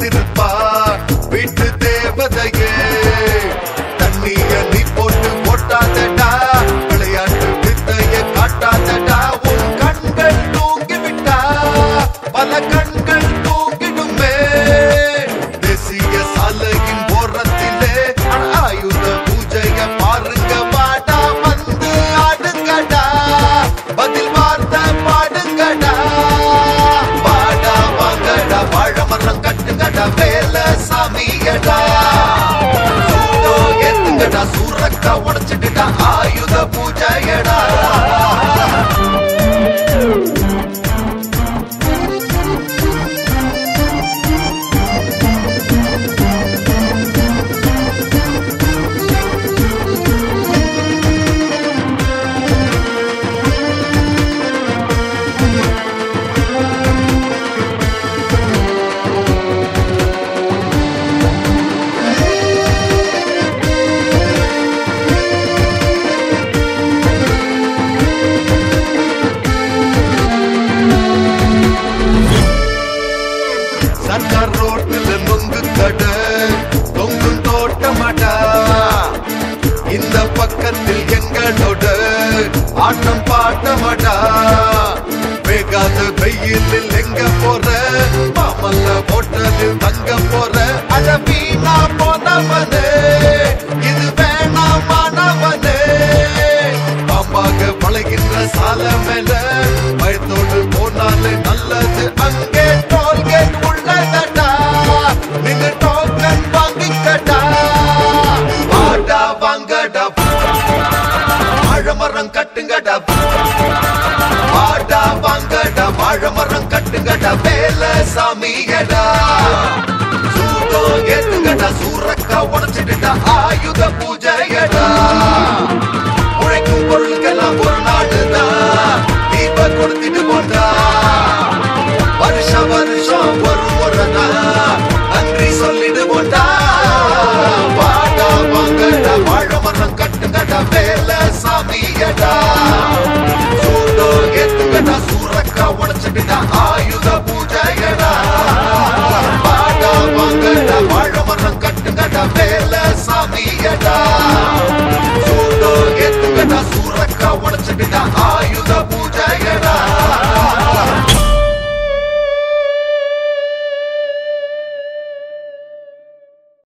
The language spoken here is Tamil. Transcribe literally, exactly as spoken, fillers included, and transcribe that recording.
காத்திருப்பா வீட்டு தேவதையே. தண்ணிய நீ போட்டு போட்டாதடா, விளையாட்டு வித்தைய காட்டாதடா. உன் கண்கள் தூங்கிவிட்டா பல கண்கள் தூங்கிடுமே. தேசிய சாலையின் ஓரத்திலே ஆயுத பூஜைய பாருங்க வாடா, வந்து ஆடுங்கடா, பதில் வார்த்தை பாடுங்கடா. வாடா வாங்கடா, வாழை மரம் கட்டுங்கடா, வேலை சாமியடா. சூடோ ஏத்துங்கடா, சூரக்கா உடைச்சிட்டுடா, ஆயுத பூஜையடா. சர்க்கார் ரோட்டில் நொங்கு கடை தொங்கும் தோட்டமாடா. இந்த பக்கத்தில் எங்களோட ஆட்டம் பாட்டமாடா. வேகாத வெயிலில் எங்க போற, மாமல்ல ஹோட்டலில் தங்க போற. அழவீனா போனவனே, இது வேணாமானவனே. பாம்பாக பழகின்ற சால மேல பயத்தோடு போனாலே நல்லது. அங்கே டோல்கேட் உள்ளதடா, நீங்க டோக்கன் வாங்கிக்கடா. வாடா வாங்கடா, வாழை மரம் கட்டுங்கடா. வாடா வாங்கடா, வாழை மரம் கட்டுங்கடா, வேலை சாமியடா. சூடோ ஏத்துங்கடா, சூரக்கா உடைச்சிட்டுடா, ஆயுத பூஜையடா. உழைக்கும் பொருளுக்கெல்லாம் ஒரு நாடுதான், தீப கொடுத்துட்டு போண்டா. வருஷ வருஷம் ஒரு முறைனா நன்றி சொல்லிட்டு போண்டா. வாடா வாங்கடா, வாழை மரம் கட்டுங்கடா, வேலை சாமியடா. சூடோ ஏத்துங்கடா, சூரக்கா உடைச்சிட்டுடா, ஆயுத பூஜையடா. வாடா வாங்கடா, வாழை மரம் கட்டுங்கடா, வேலை சாமியடா. சூடோ ஏத்துங்கடா, சூரக்கா உடைச்சிட்டுடா, ஆயுத பூஜையடா.